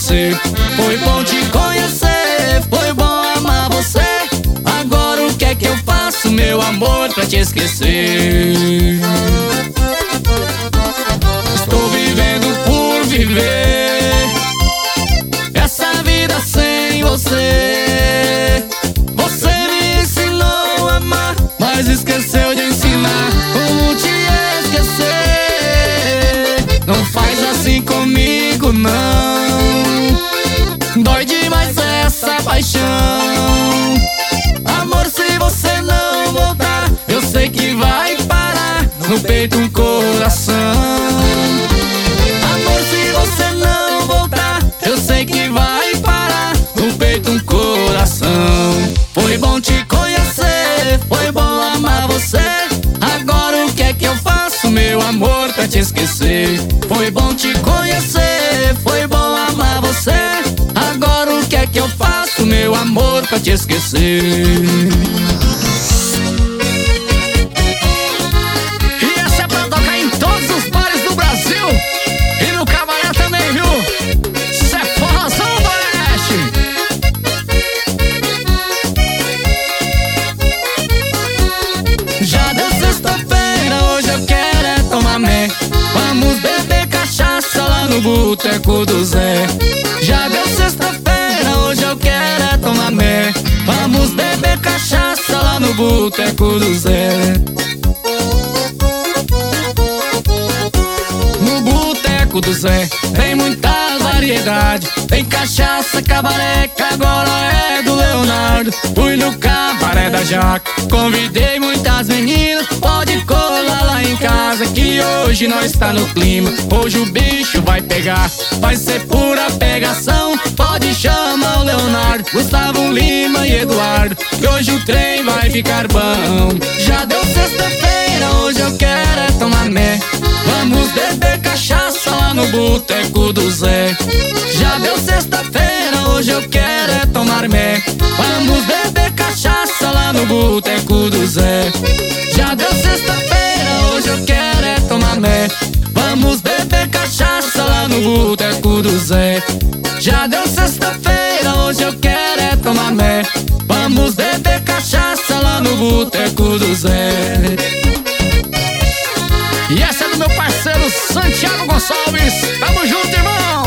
esquecer. Foi bom te conhecer, foi bom amar você. Agora o que é que eu faço, meu amor, pra te esquecer? Estou vivendo por viver essa vida sem você. Você me ensinou a amar, mas esqueceu de ensinar como te esquecer. Não faz assim comigo, não. Dói demais essa paixão. Amor, se você não voltar, eu sei que vai parar no peito um coração. Amor, se você não voltar, eu sei que vai parar no peito um coração. Foi bom te conhecer, foi bom amar você. Agora o que é que eu faço, meu amor, pra te esquecer? Foi bom te conhecer, foi bom amar você. Agora o que é que eu faço, meu amor, pra te esquecer? E essa é pra tocar em todos os bares do Brasil e no cabaré também, viu? Cê é forrozão do Oeste. Já deu sexta-feira, hoje eu quero é tomar mé. Vamos beber cachaça lá no boteco do Zé. Já deu sexta-feira, hoje eu quero é tomar mé. Vamos beber cachaça lá no boteco do Zé. No boteco do Zé tem muita variedade. Tem cachaça, cabaré, que agora é do Leonardo. Fui no cabaré da Jaca, convidei muitas meninas. Pode colar lá em casa que hoje nós tá no clima. Hoje o bicho vai pegar, vai ser pura pegação. Pode chamar o Leonardo, Gustavo Lima e Eduardo, que hoje o trem vai ficar bom. Já deu sexta-feira, hoje eu quero é tomar mé. Vamos beber cachaça lá no boteco do Zé. Já deu sexta-feira, hoje eu quero é tomar mé. Vamos beber cachaça lá no boteco do Zé. Já deu sexta-feira, hoje eu quero é tomar mé. Vamos beber cachaça lá no boteco do Zé. Já deu sexta-feira, hoje eu quero é tomar mé. Vamos beber cachaça lá no boteco do Zé. E essa é do meu parceiro Santiago Gonçalves. Tamo junto, irmão!